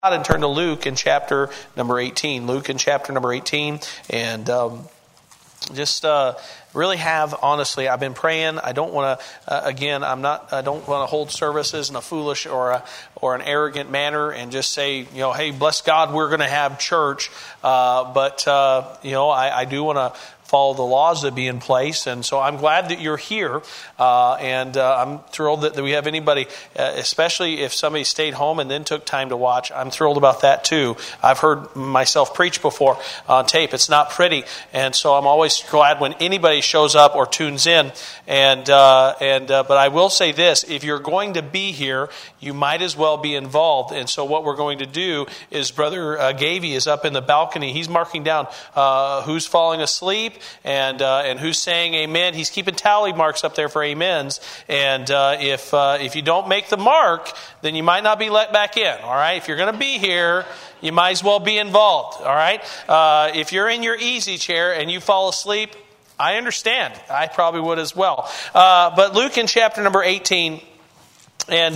And turn to Luke in chapter number 18. Luke in chapter number 18. And really have, honestly, I've been praying. I don't want to, I don't want to hold services in a foolish or an arrogant manner and just say, hey, bless God, we're going to have church. I do want to follow the laws that be in place. And so I'm glad that you're here. I'm thrilled that we have anybody, especially if somebody stayed home and then took time to watch. I'm thrilled about that too. I've heard myself preach before on tape. It's not pretty. And so I'm always glad when anybody shows up or tunes in. But I will say this, if you're going to be here, you might as well be involved. And so what we're going to do is Brother Gavey is up in the balcony. He's marking down who's falling asleep and who's saying amen. He's keeping tally marks up there for amens. And if you don't make the mark, then you might not be let back in. All right. If you're going to be here, you might as well be involved. All right. If you're in your easy chair and you fall asleep, I understand. I probably would as well. But Luke in chapter number 18, and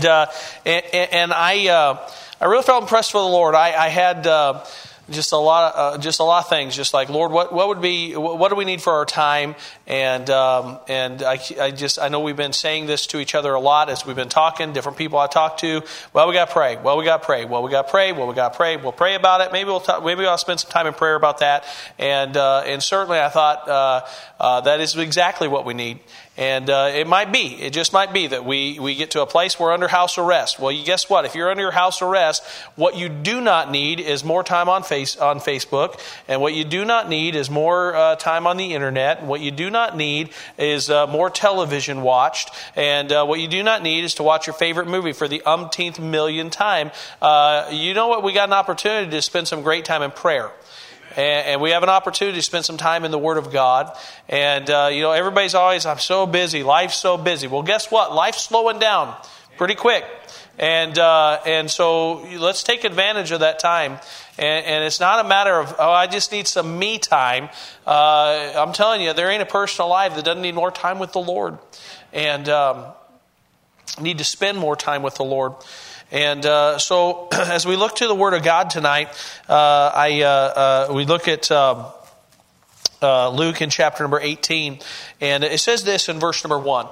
I really felt impressed with the Lord. I had just a lot of things. Just like, Lord, what do we need for our time? And I know we've been saying this to each other a lot as we've been talking. Different people I talk to. Well, we got to pray. Well, we got to pray. Well, we got to pray. Well, we got to pray. We'll pray about it. Maybe I'll spend some time in prayer about that. And certainly I thought that is exactly what we need. And it just might be that we get to a place where we're under house arrest. Well, guess what? If you're under house arrest, what you do not need is more time on Facebook, and what you do not need is more time on the internet. And what you do not need is more television watched, and what you do not need is to watch your favorite movie for the umpteenth million time. You know what? We got an opportunity to spend some great time in prayer. And we have an opportunity to spend some time in the Word of God. And, everybody's always, I'm so busy. Life's so busy. Well, guess what? Life's slowing down pretty quick. And so let's take advantage of that time. And it's not a matter of, I just need some me time. I'm telling you, there ain't a person alive that doesn't need more time with the Lord. And need to spend more time with the Lord. And so as we look to the Word of God tonight, we look at Luke in chapter number 18. And it says this in verse number 1.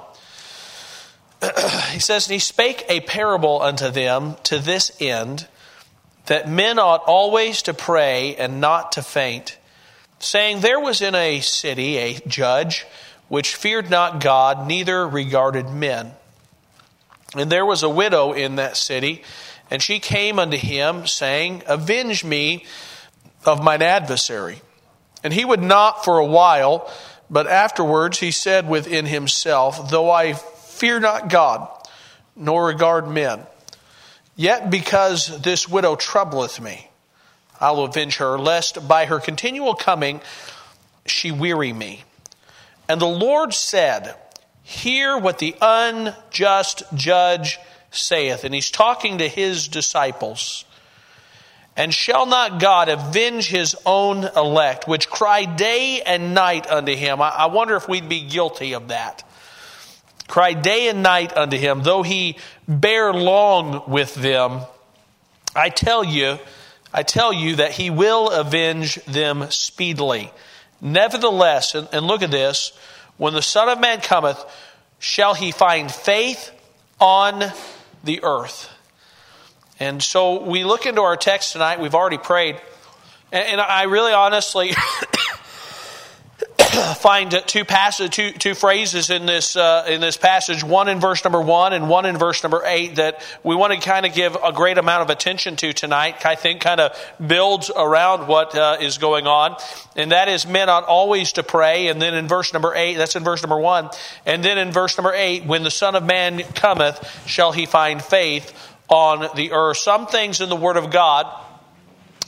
He says, "And he spake a parable unto them to this end, that men ought always to pray and not to faint, saying, There was in a city a judge, which feared not God, neither regarded men. And there was a widow in that city, and she came unto him, saying, Avenge me of mine adversary. And he would not for a while, but afterwards he said within himself, Though I fear not God, nor regard men, yet because this widow troubleth me, I will avenge her, lest by her continual coming she weary me. And the Lord said, Hear what the unjust judge saith." And he's talking to his disciples. "And shall not God avenge his own elect, which cry day and night unto him?" I wonder if we'd be guilty of that. "Cry day and night unto him, though he bear long with them. I tell you that he will avenge them speedily. Nevertheless," and look at this, "when the Son of Man cometh, shall he find faith on the earth?" And so we look into our text tonight. We've already prayed. And I really honestly find two phrases in this passage, one in verse number 1 and one in verse number 8, that we want to kind of give a great amount of attention to tonight. I think kind of builds around what is going on. And that is, men ought always to pray. And then in verse number 8, that's in verse number 1. And then in verse number 8, when the Son of Man cometh, shall he find faith on the earth. Some things in the Word of God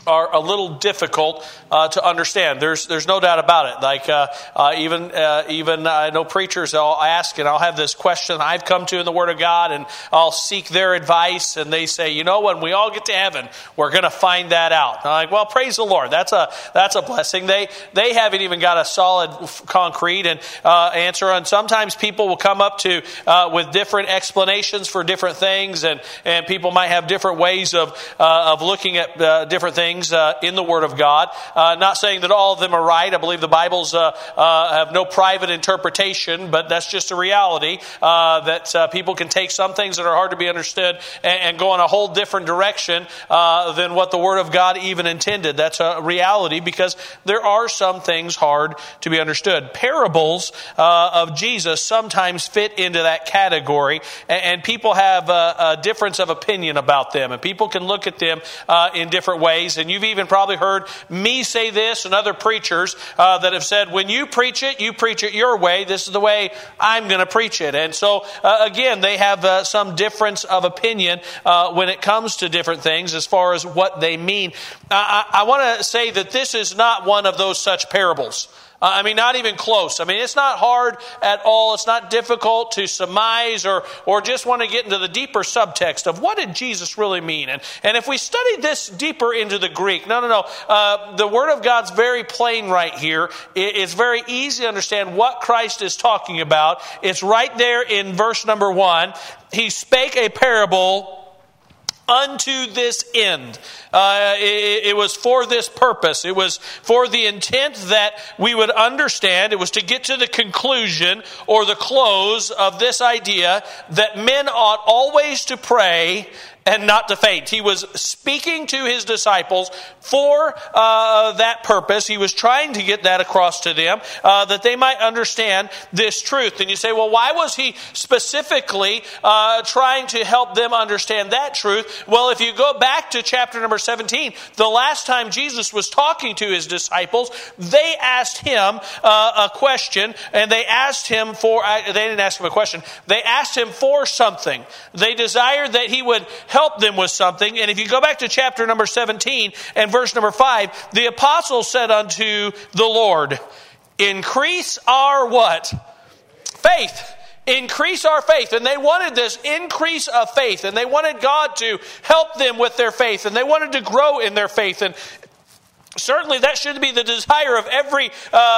are a little difficult to understand. There's no doubt about it. Like even I know preachers, I'll ask and I'll have this question I've come to in the Word of God, and I'll seek their advice, and they say, when we all get to heaven, we're going to find that out. And I'm like, well, praise the Lord. That's a blessing. They haven't even got a solid, concrete answer. And sometimes people will come up to with different explanations for different things, and people might have different ways of looking at different things in the Word of God. Not saying that all of them are right. I believe the Bibles have no private interpretation, but that's just a reality that people can take some things that are hard to be understood and go in a whole different direction than what the Word of God even intended. That's a reality because there are some things hard to be understood. Parables of Jesus sometimes fit into that category, and people have a difference of opinion about them, and people can look at them in different ways. And you've even probably heard me say this and other preachers that have said, when you preach it your way. This is the way I'm going to preach it. And so, again, they have some difference of opinion when it comes to different things as far as what they mean. I want to say that this is not one of those such parables. Not even close. It's not hard at all. It's not difficult to surmise or just want to get into the deeper subtext of what did Jesus really mean. And if we study this deeper into the Greek, no. The Word of God's very plain right here. It's very easy to understand what Christ is talking about. It's right there in verse number 1. He spake a parable unto this end. It was for this purpose. It was for the intent that we would understand. It was to get to the conclusion or the close of this idea that men ought always to pray and not to faint. He was speaking to his disciples for that purpose. He was trying to get that across to them, that they might understand this truth. And you say, well, why was he specifically trying to help them understand that truth? Well, if you go back to chapter number 17, the last time Jesus was talking to his disciples, they asked him a question, and they asked him for, they didn't ask him a question, they asked him for something. They desired that he would help them with something. And if you go back to chapter number 17 and verse number 5, the apostles said unto the Lord, increase our what? Faith. Increase our faith. And they wanted this increase of faith. And they wanted God to help them with their faith. And they wanted to grow in their faith. And certainly that should be the desire of every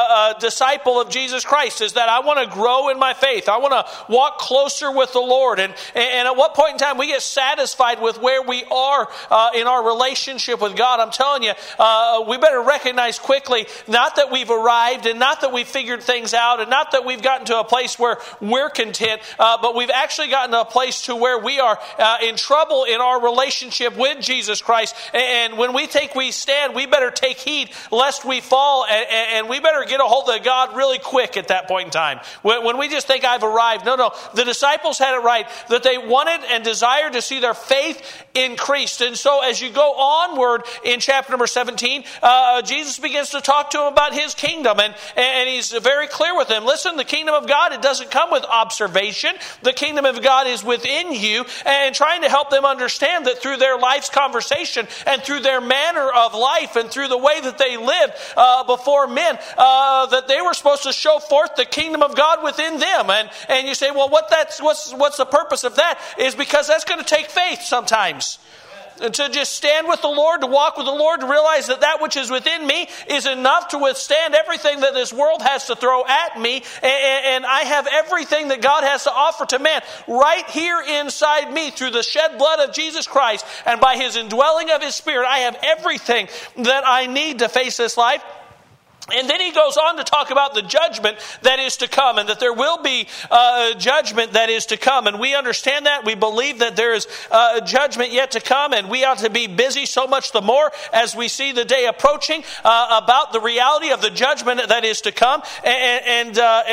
disciple of Jesus Christ, is that I want to grow in my faith. I want to walk closer with the Lord. And at what point in time we get satisfied with where we are in our relationship with God, I'm telling you, we better recognize quickly, not that we've arrived and not that we've figured things out and not that we've gotten to a place where we're content, but we've actually gotten to a place to where we are in trouble in our relationship with Jesus Christ. And when we stand, we better take heed lest we fall, and we better get a hold of God really quick at that point in time. When we just think I've arrived. No. The disciples had it right, that they wanted and desired to see their faith increased. And so as you go onward in chapter number 17, Jesus begins to talk to them about his kingdom, and he's very clear with them. Listen, the kingdom of God, it doesn't come with observation. The kingdom of God is within you, and trying to help them understand that through their life's conversation and through their manner of life and through the way that they lived before men, that they were supposed to show forth the kingdom of God within them. And you say, well, what's the purpose of that? Is because that's going to take faith sometimes. And to just stand with the Lord, to walk with the Lord, to realize that which is within me is enough to withstand everything that this world has to throw at me. And I have everything that God has to offer to man right here inside me through the shed blood of Jesus Christ. And by his indwelling of his Spirit, I have everything that I need to face this life. And then he goes on to talk about the judgment that is to come, and that there will be judgment that is to come. And we understand that. We believe that there is judgment yet to come, and we ought to be busy so much the more as we see the day approaching about the reality of the judgment that is to come. And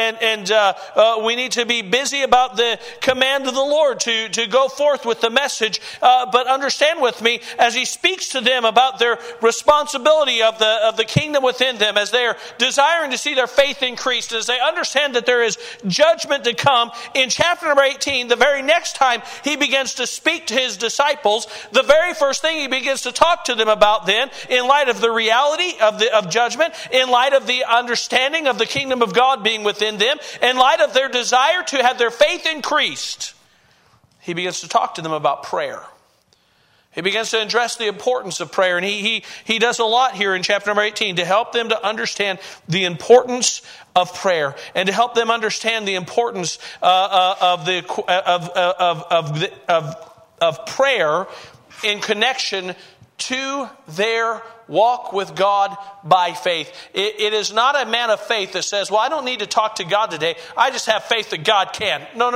we need to be busy about the command of the Lord to go forth with the message. But understand with me, as he speaks to them about their responsibility of the kingdom within them, as they they're desiring to see their faith increased, as they understand that there is judgment to come, in chapter number 18, the very next time he begins to speak to his disciples, the very first thing he begins to talk to them about then, in light of the reality of judgment, in light of the understanding of the kingdom of God being within them, in light of their desire to have their faith increased, he begins to talk to them about prayer. He begins to address the importance of prayer, and he does a lot here in chapter number 18 to help them to understand the importance of prayer and to help them understand the importance of prayer in connection to their walk with God by faith. It is not a man of faith that says, well, I don't need to talk to God today. I just have faith that God can. No.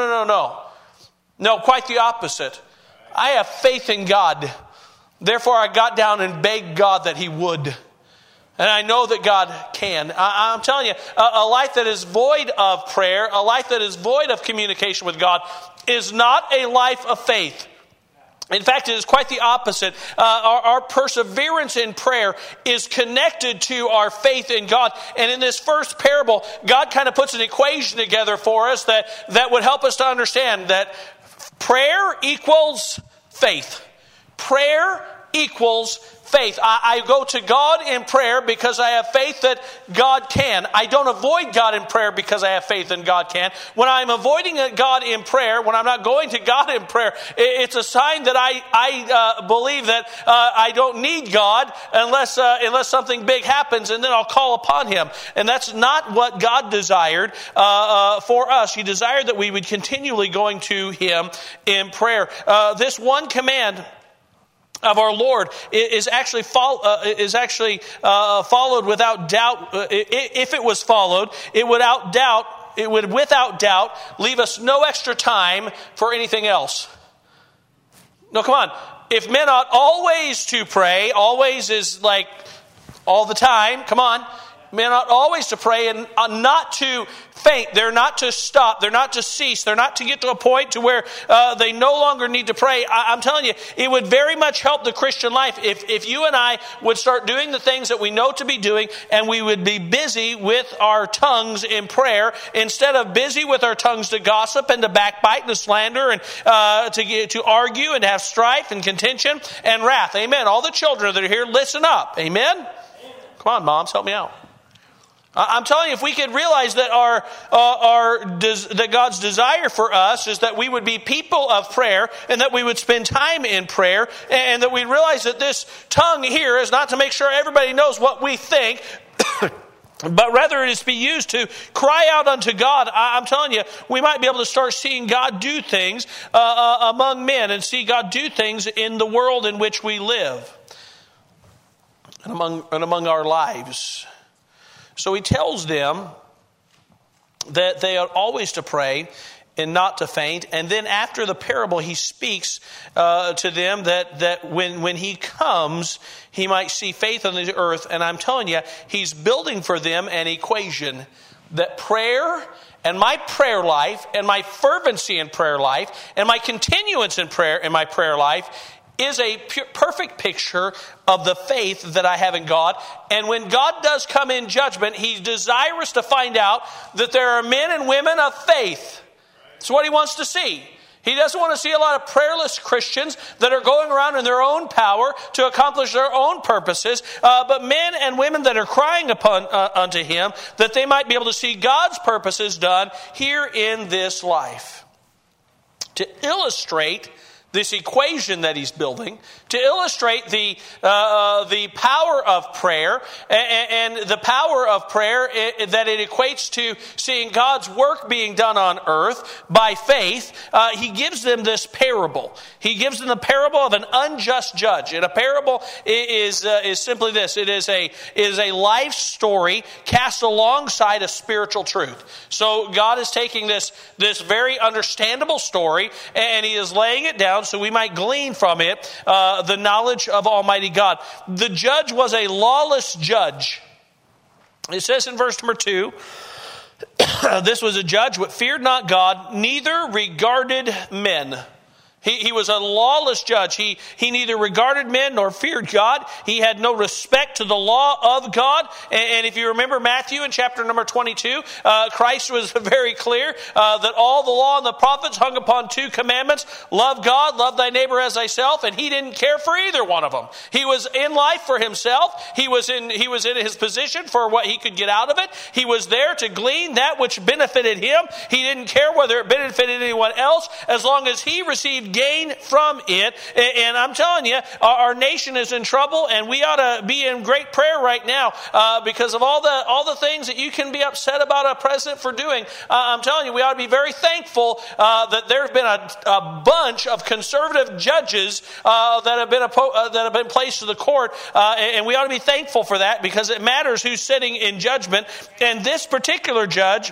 No, quite the opposite. I have faith in God. Therefore, I got down and begged God that He would. And I know that God can. I'm telling you, a life that is void of prayer, a life that is void of communication with God, is not a life of faith. In fact, it is quite the opposite. Our perseverance in prayer is connected to our faith in God. And in this first parable, God kind of puts an equation together for us that would help us to understand that prayer equals faith. Prayer equals faith. I go to God in prayer because I have faith that God can. I don't avoid God in prayer because I have faith in God can. When I'm avoiding God in prayer, when I'm not going to God in prayer, it's a sign that I believe that I don't need God unless something big happens, and then I'll call upon Him. And that's not what God desired for us. He desired that we would continually going to Him in prayer. This one command of our Lord is actually followed without doubt. If it was followed, it would without doubt leave us no extra time for anything else. No, come on. If men ought always to pray, always is like all the time. Come on. Men ought always to pray and not to faint. They're not to stop. They're not to cease. They're not to get to a point to where they no longer need to pray. I'm telling you, it would very much help the Christian life if you and I would start doing the things that we know to be doing, and we would be busy with our tongues in prayer instead of busy with our tongues to gossip and to backbite and to slander and to argue and to have strife and contention and wrath. Amen. All the children that are here, listen up. Amen. Come on, moms, help me out. I'm telling you, if we could realize that that God's desire for us is that we would be people of prayer, and that we would spend time in prayer, and that we realize that this tongue here is not to make sure everybody knows what we think, but rather it is to be used to cry out unto God. I'm telling you, we might be able to start seeing God do things among men, and see God do things in the world in which we live and among our lives. So he tells them that they ought always to pray and not to faint. And then after the parable, he speaks to them that when he comes, he might see faith on the earth. And I'm telling you, he's building for them an equation that prayer and my prayer life and my fervency in prayer life and my continuance in my prayer life is a perfect picture of the faith that I have in God. And when God does come in judgment, He's desirous to find out that there are men and women of faith. That's what He wants to see. He doesn't want to see a lot of prayerless Christians that are going around in their own power to accomplish their own purposes, but men and women that are crying upon unto Him, that they might be able to see God's purposes done here in this life. To illustrate this equation that he's building, to illustrate the power of prayer and the power of prayer that it equates to seeing God's work being done on earth by faith. He gives them this parable. He gives them the parable of an unjust judge. And a parable is simply this: it is a life story cast alongside a spiritual truth. So God is taking this very understandable story, and He is laying it down so we might glean from it the knowledge of Almighty God. The judge was a lawless judge. It says in verse number 2, this was a judge which feared not God, neither regarded men. He was a lawless judge. He neither regarded men nor feared God. He had no respect to the law of God. And if you remember Matthew in chapter number 22, Christ was very clear that all the law and the prophets hung upon two commandments: love God, love thy neighbor as thyself. And he didn't care for either one of them. He was in life for himself. He was in his position for what he could get out of it. He was there to glean that which benefited him. He didn't care whether it benefited anyone else, as long as he received gain from it. And I'm telling you, our nation is in trouble, and we ought to be in great prayer right now because of all the things that you can be upset about a president for doing. I'm telling you, we ought to be very thankful that there have been a bunch of conservative judges that have been placed to the court, and we ought to be thankful for that, because it matters who's sitting in judgment. And this particular judge,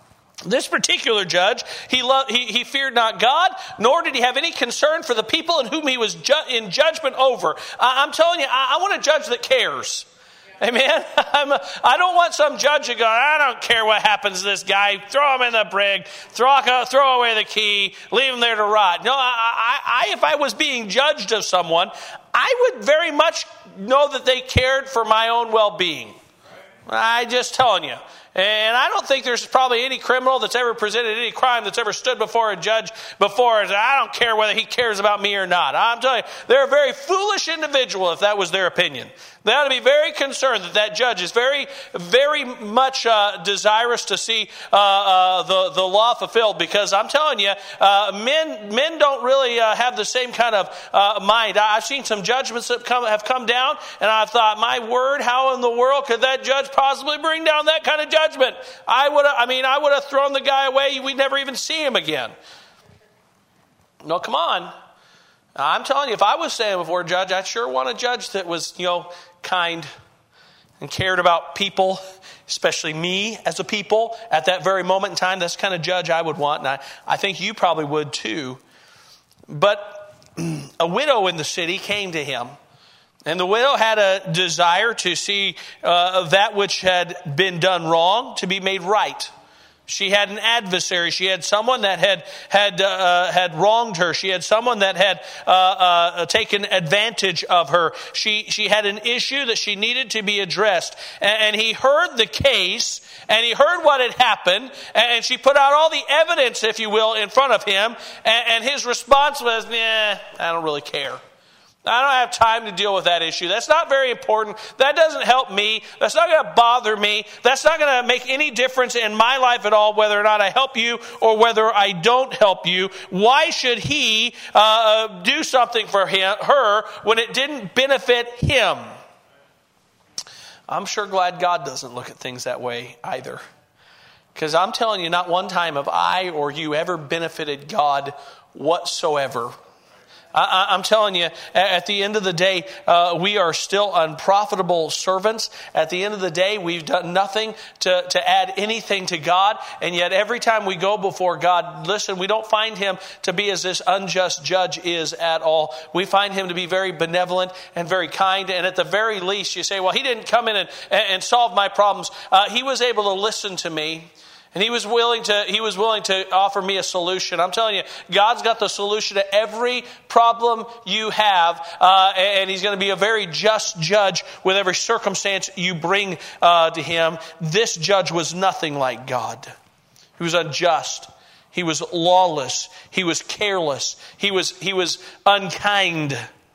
he feared not God, nor did he have any concern for the people in whom he was in judgment over. I'm telling you, I want a judge that cares. Amen. I don't want some judge to go, I don't care what happens to this guy. Throw him in the brig. Throw away the key. Leave him there to rot. No, if I was being judged of someone, I would very much know that they cared for my own well-being. I'm just telling you. And I don't think there's probably any criminal that's ever presented any crime that's ever stood before a judge before and said, I don't care whether he cares about me or not. I'm telling you, they're a very foolish individual if that was their opinion. They ought to be very concerned that judge is very, very much desirous to see the law fulfilled, because I'm telling you, men don't really have the same kind of mind. I've seen some judgments that have come down, and I've thought, my word, how in the world could that judge possibly bring down that kind of judgment? I would have thrown the guy away. We'd never even see him again. No, come on. I'm telling you, if I was standing before a judge, I'd sure want a judge that was, kind and cared about people, especially me as a people at that very moment in time. That's the kind of judge I would want, and I think you probably would too. But a widow in the city came to him, and the widow had a desire to see that which had been done wrong to be made right. She had an adversary. She had someone that had wronged her. She had someone that had taken advantage of her. She had an issue that she needed to be addressed. And he heard the case, and he heard what had happened, and she put out all the evidence, if you will, in front of him. And his response was, I don't really care. I don't have time to deal with that issue. That's not very important. That doesn't help me. That's not going to bother me. That's not going to make any difference in my life at all, whether or not I help you or whether I don't help you. Why should he do something for her when it didn't benefit him? I'm sure glad God doesn't look at things that way either. Because I'm telling you, not one time have I or you ever benefited God whatsoever. I'm telling you, at the end of the day, we are still unprofitable servants. At the end of the day, we've done nothing to add anything to God. And yet every time we go before God, listen, we don't find him to be as this unjust judge is at all. We find him to be very benevolent and very kind. And at the very least, you say, well, he didn't come in and solve my problems. He was able to listen to me. And he was willing to offer me a solution. I'm telling you, God's got the solution to every problem you have. And he's going to be a very just judge with every circumstance you bring to him. This judge was nothing like God. He was unjust. He was lawless. He was careless. He was unkind.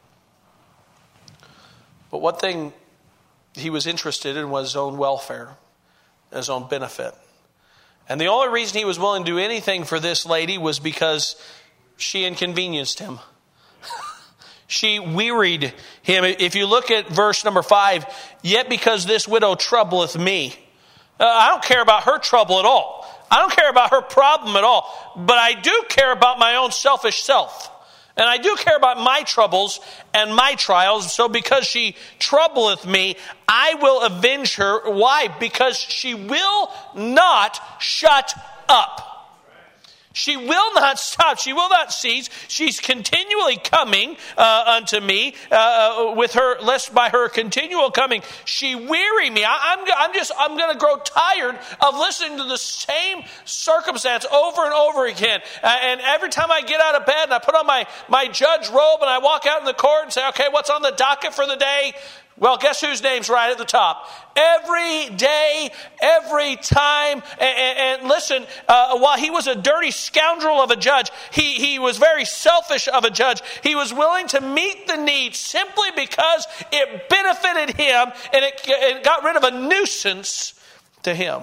But one thing he was interested in was his own welfare, his own benefit. And the only reason he was willing to do anything for this lady was because she inconvenienced him. She wearied him. If you look at verse number 5, yet because this widow troubleth me. I don't care about her trouble at all. I don't care about her problem at all. But I do care about my own selfish self. And I do care about my troubles and my trials. So because she troubleth me, I will avenge her. Why? Because she will not shut up. She will not stop. She will not cease. She's continually coming unto me with her, lest by her continual coming she weary me. I'm going to grow tired of listening to the same circumstance over and over again. And every time I get out of bed and I put on my judge robe and I walk out in the court and say, okay, what's on the docket for the day? Well, guess whose name's right at the top? Every day, every time. And listen, while he was a dirty scoundrel of a judge, he was very selfish of a judge. He was willing to meet the need simply because it benefited him and it got rid of a nuisance to him.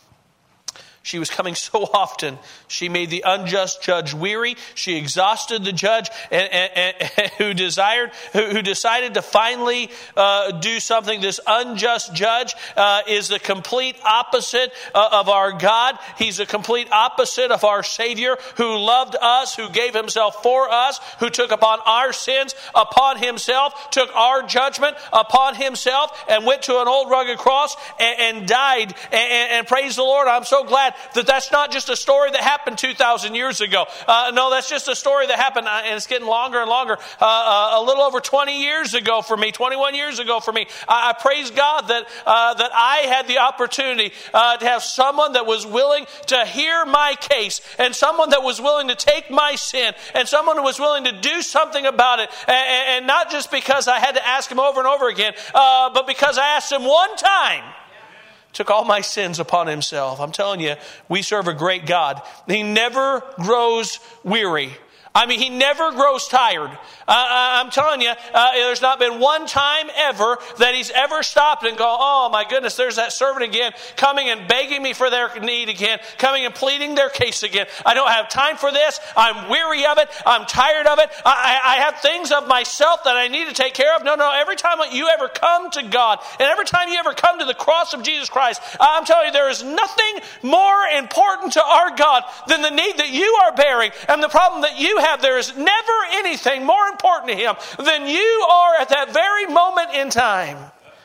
She was coming so often. She made the unjust judge weary. She exhausted the judge who decided to finally do something. This unjust judge is the complete opposite of our God. He's the complete opposite of our Savior, who loved us, who gave himself for us, who took upon our sins upon himself, took our judgment upon himself, and went to an old rugged cross and died. And praise the Lord, I'm so glad that that's not just a story that happened 2,000 years ago. No, that's just a story that happened, and it's getting longer and longer. A little over 20 years ago for me, 21 years ago for me. I praise God that I had the opportunity to have someone that was willing to hear my case, and someone that was willing to take my sin, and someone who was willing to do something about it. And not just because I had to ask him over and over again, but because I asked him one time. Took all my sins upon himself. I'm telling you, we serve a great God. He never grows weary. I mean, he never grows tired. I'm telling you, there's not been one time ever that he's ever stopped and go, oh my goodness, there's that servant again, coming and begging me for their need again, coming and pleading their case again. I don't have time for this. I'm weary of it. I'm tired of it. I have things of myself that I need to take care of. No, every time you ever come to God, and every time you ever come to the cross of Jesus Christ, I'm telling you, there is nothing more important to our God than the need that you are bearing and the problem that you have. There is never anything more important to him than you are at that very moment in time.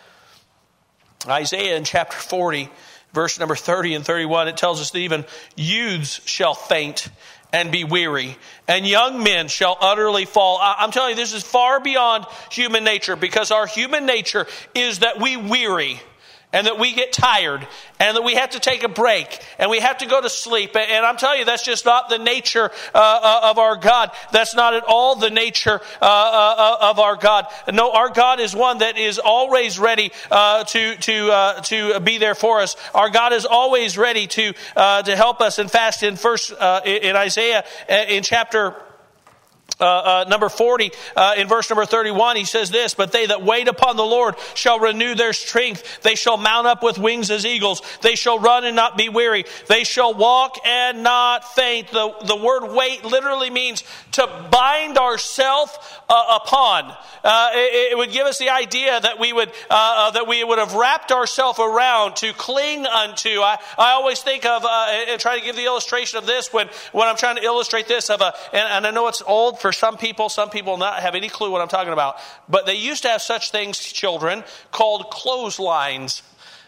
Isaiah in chapter 40, verse number 30 and 31, it tells us that even youths shall faint and be weary, and young men shall utterly fall. I'm telling you, this is far beyond human nature, because our human nature is that we weary, and that we get tired, and that we have to take a break, and we have to go to sleep. And I'm telling you, that's just not the nature of our God. That's not at all the nature of our God. No, our God is one that is always ready to be there for us. Our God is always ready to help us. In fact, in Isaiah, in chapter number 40, in verse number 31, he says this, but they that wait upon the Lord shall renew their strength. They shall mount up with wings as eagles. They shall run and not be weary. They shall walk and not faint. The word wait literally means to bind ourselves upon. It would give us the idea that we would have wrapped ourselves around, to cling unto. I always think of and try to give the illustration of this when I'm trying to illustrate this and I know it's old for some people not have any clue what I'm talking about, but they used to have such things, children, called clotheslines.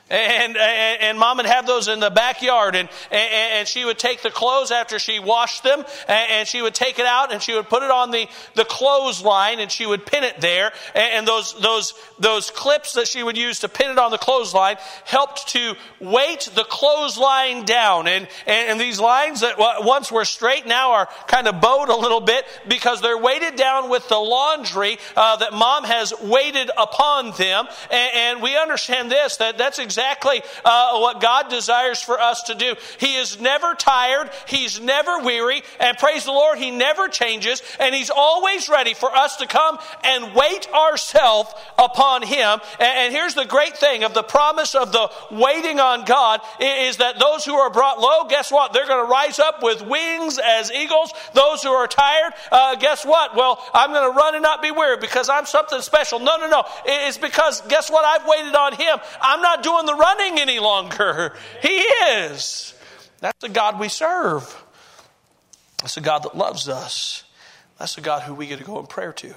And mom would have those in the backyard, and she would take the clothes after she washed them, and she would take it out and she would put it on the clothesline, and she would pin it there. And those clips that she would use to pin it on the clothesline helped to weight the clothesline down. And these lines that once were straight now are kind of bowed a little bit because they're weighted down with the laundry that mom has weighted upon them. And we understand this, that's exactly what God desires for us to do. He is never tired. He's never weary. And praise the Lord, he never changes. And he's always ready for us to come and wait ourselves upon him. And here's the great thing of the promise of the waiting on God is that those who are brought low, guess what? They're going to rise up with wings as eagles. Those who are tired, guess what? Well, I'm going to run and not be weary because I'm something special. No. It's because, guess what? I've waited on him. I'm not doing the running any longer. He is. That's the God we serve. That's the God that loves us. That's the God who we get to go in prayer to.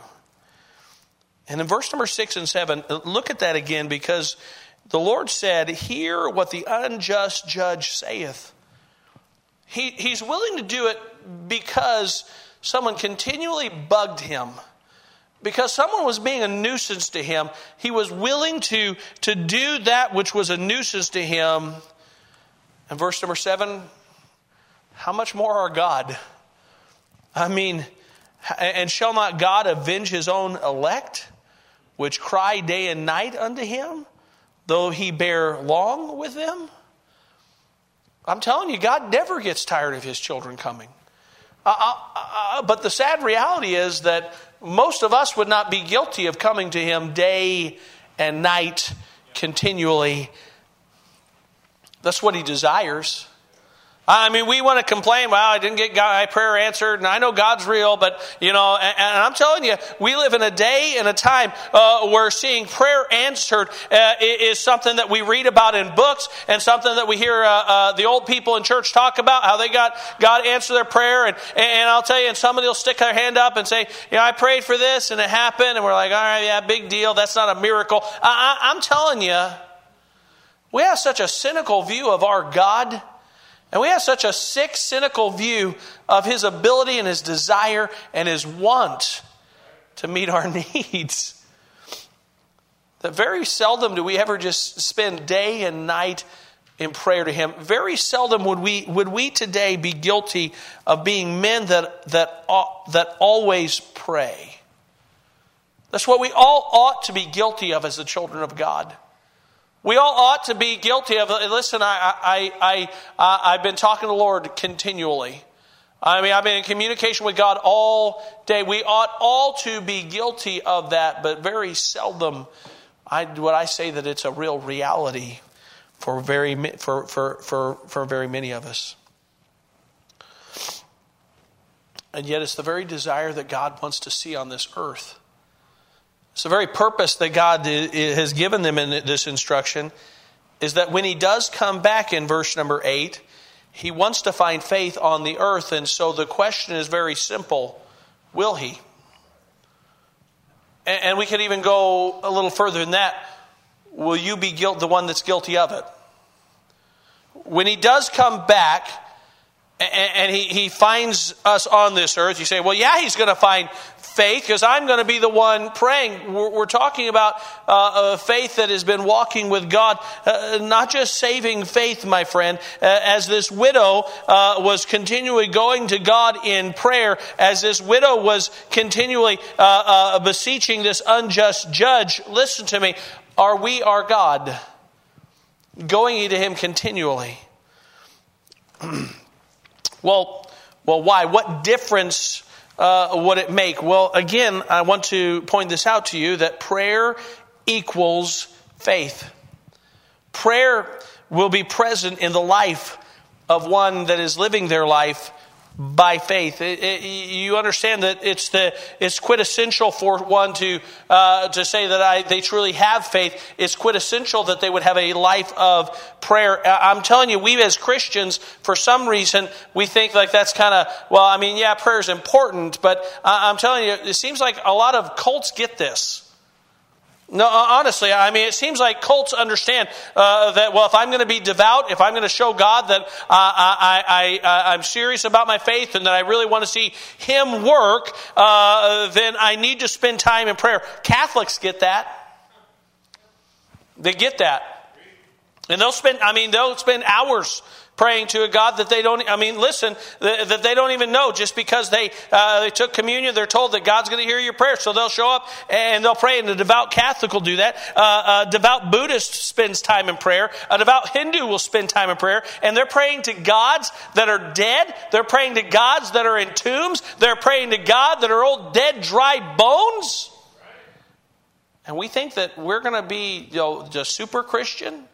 And in verse number 6 and 7, look at that again, because the Lord said, hear what the unjust judge saith. He's willing to do it because someone continually bugged him. Because someone was being a nuisance to him, he was willing to do that which was a nuisance to him. And verse number 7, how much more our God? I mean, and shall not God avenge his own elect, which cry day and night unto him, though he bear long with them? I'm telling you, God never gets tired of his children coming. But the sad reality is that most of us would not be guilty of coming to him day and night continually. That's what he desires. I mean, we want to complain, well, I didn't get my prayer answered, and I know God's real, but, and I'm telling you, we live in a day and a time where seeing prayer answered is something that we read about in books and something that we hear the old people in church talk about, how they got God answer their prayer, and I'll tell you, and somebody will stick their hand up and say, I prayed for this, and it happened, and we're like, all right, yeah, big deal, that's not a miracle. I'm telling you, we have such a cynical view of our God. And we have such a sick, cynical view of his ability and his desire and his want to meet our needs that very seldom do we ever just spend day and night in prayer to him. Very seldom would we today be guilty of being men that always pray. That's what we all ought to be guilty of as the children of God. We all ought to be guilty of, listen, I've been talking to the Lord continually. I mean, I've been in communication with God all day. We ought all to be guilty of that, but very seldom would I say that it's a real reality for very many of us. And yet it's the very desire that God wants to see on this earth. It's the very purpose that God has given them in this instruction is that when he does come back in verse number 8, he wants to find faith on the earth. And so the question is very simple. Will he? And we could even go a little further than that. Will you be the one that's guilty of it? When he does come back and he finds us on this earth, you say, well, yeah, he's going to find faith because I'm going to be the one praying. We're talking about faith that has been walking with God, not just saving faith, my friend. As this widow was continually going to God in prayer, as this widow was continually beseeching this unjust judge, listen to me, are we our God? Going to him continually. Well, why? What difference would it make? Well, again, I want to point this out to you that prayer equals faith. Prayer will be present in the life of one that is living their life by faith. You understand that it's quintessential for one to say that they truly have faith. It's quintessential that they would have a life of prayer. I'm telling you, we as Christians, for some reason, we think like that's kind of, well, I mean, yeah, prayer is important, but I'm telling you, it seems like a lot of cults get this. No, honestly, I mean, it seems like cults understand that, well, if I'm going to be devout, if I'm going to show God that I'm serious about my faith and that I really want to see him work, then I need to spend time in prayer. Catholics get that. They get that. And they'll spend hours praying to a God that they don't, that they don't even know. Just because they took communion, they're told that God's going to hear your prayer. So they'll show up and they'll pray. And a devout Catholic will do that. A devout Buddhist spends time in prayer. A devout Hindu will spend time in prayer. And they're praying to gods that are dead. They're praying to gods that are in tombs. They're praying to God that are old, dead, dry bones. And we think that we're going to be, just super Christian.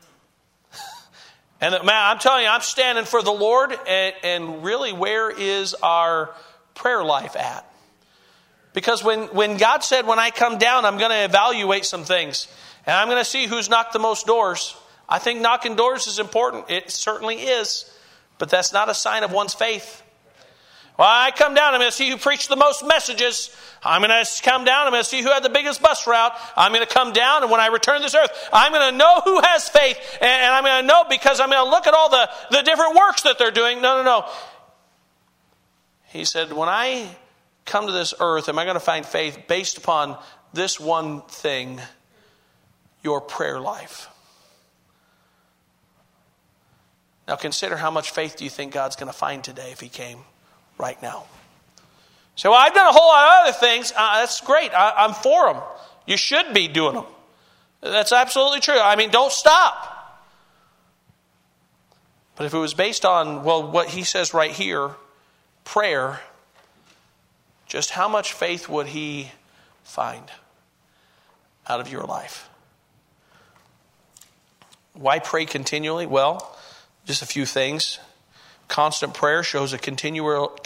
And man, I'm telling you, I'm standing for the Lord, and really, where is our prayer life at? Because when God said, when I come down, I'm going to evaluate some things, and I'm going to see who's knocked the most doors. I think knocking doors is important. It certainly is, but that's not a sign of one's faith. Well, I come down, I'm going to see who preached the most messages. I'm going to come down, I'm going to see who had the biggest bus route. I'm going to come down, and when I return to this earth, I'm going to know who has faith. And I'm going to know because I'm going to look at all the different works that they're doing. No. He said, when I come to this earth, am I going to find faith based upon this one thing, your prayer life? Now consider how much faith do you think God's going to find today if he came right now? So I've done a whole lot of other things. That's great. I'm for them. You should be doing them. That's absolutely true. I mean, don't stop. But if it was based on, what he says right here, prayer, just how much faith would he find out of your life? Why pray continually? Well, just a few things. Constant prayer shows a continual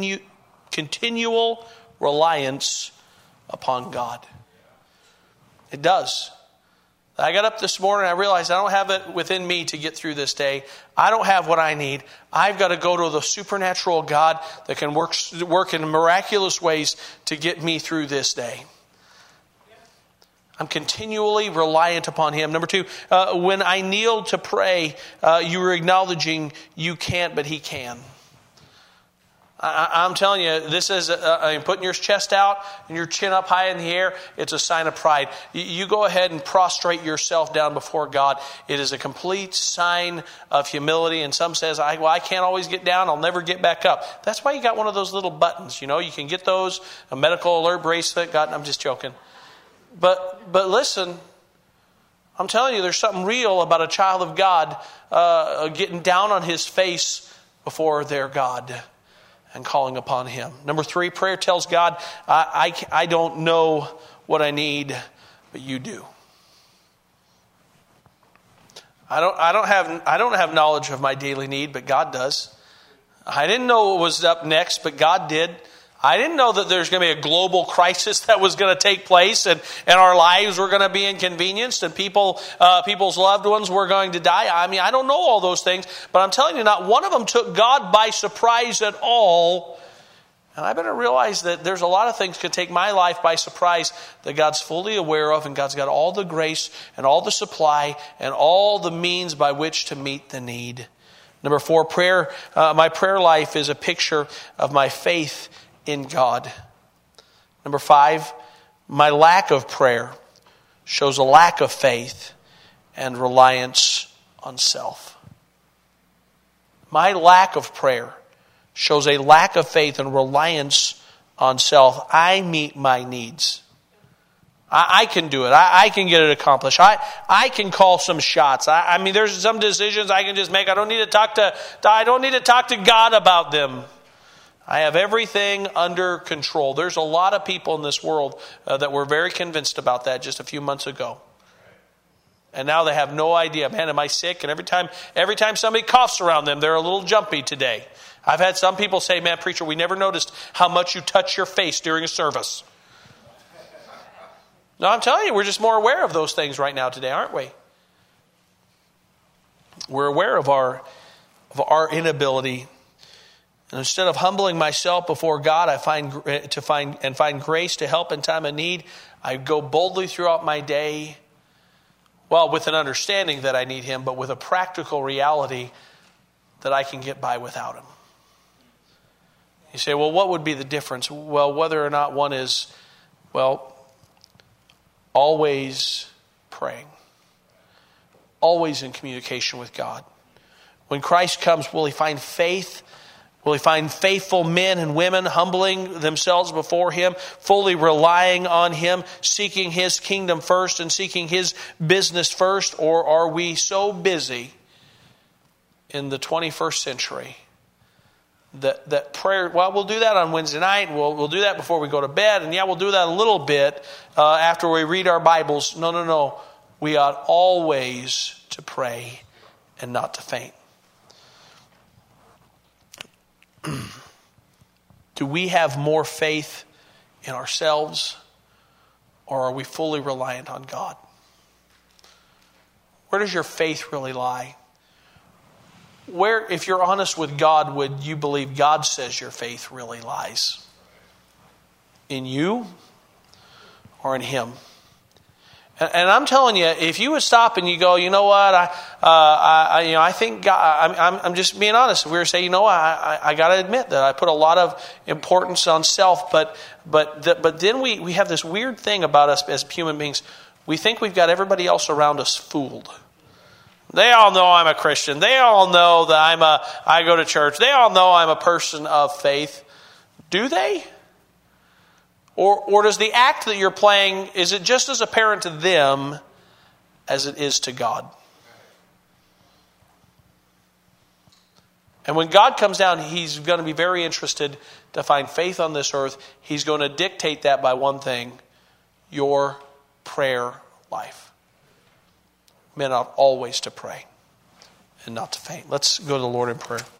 reliance upon God. It does. I got up this morning and I realized I don't have it within me to get through this day. I don't have what I need. I've got to go to the supernatural God that can work in miraculous ways to get me through this day. I'm continually reliant upon him. Number two, when I kneel to pray, you are acknowledging you can't, but he can. I'm telling you, this is putting your chest out and your chin up high in the air. It's a sign of pride. You go ahead and prostrate yourself down before God. It is a complete sign of humility. And some says, I can't always get down. I'll never get back up. That's why you got one of those little buttons. You can get those, a medical alert bracelet. God, I'm just joking. But listen, I'm telling you, there's something real about a child of God getting down on his face before their God and calling upon him. Number three, prayer tells God, I don't know what I need, but you do. I don't have knowledge of my daily need, but God does. I didn't know what was up next, but God did. I didn't know that there's going to be a global crisis that was going to take place and our lives were going to be inconvenienced and people's loved ones were going to die. I mean, I don't know all those things, but I'm telling you, not one of them took God by surprise at all. And I better realize that there's a lot of things that could take my life by surprise that God's fully aware of, and God's got all the grace and all the supply and all the means by which to meet the need. Number four, prayer. My prayer life is a picture of my faith in God. Number five, my lack of prayer shows a lack of faith and reliance on self. My lack of prayer shows a lack of faith and reliance on self. I meet my needs. I can do it. I can get it accomplished. I can call some shots. I mean, there's some decisions I can just make. I don't need to talk to God about them. I have everything under control. There's a lot of people in this world that were very convinced about that just a few months ago. And now they have no idea. Man, am I sick? And every time somebody coughs around them, they're a little jumpy today. I've had some people say, man, preacher, we never noticed how much you touch your face during a service. No, I'm telling you, we're just more aware of those things right now today, aren't we? We're aware of our inability. And instead of humbling myself before God, I find grace to help in time of need. I go boldly throughout my day, with an understanding that I need him, but with a practical reality that I can get by without him. You say, well, what would be the difference? Well, whether or not one is, always praying, always in communication with God. When Christ comes, will he find faith? Will he find faithful men and women humbling themselves before him, fully relying on him, seeking his kingdom first and seeking his business first? Or are we so busy in the 21st century that prayer, we'll do that on Wednesday night, we'll do that before we go to bed, and we'll do that a little bit after we read our Bibles. No. We ought always to pray and not to faint. Do we have more faith in ourselves, or are we fully reliant on God? Where does your faith really lie? where, if you're honest with God, would you believe God says your faith really lies? In you or in Him? And I'm telling you, if you would stop and you go, you know what, I think God. I'm just being honest. If we were to say, you know, I got to admit that I put a lot of importance on self, but then we have this weird thing about us as human beings. We think we've got everybody else around us fooled. They all know I'm a Christian. They all know that I go to church. They all know I'm a person of faith. Do they? Or does the act that you're playing, is it just as apparent to them as it is to God? And when God comes down, He's going to be very interested to find faith on this earth. He's going to dictate that by one thing: your prayer life. Men ought always to pray and not to faint. Let's go to the Lord in prayer.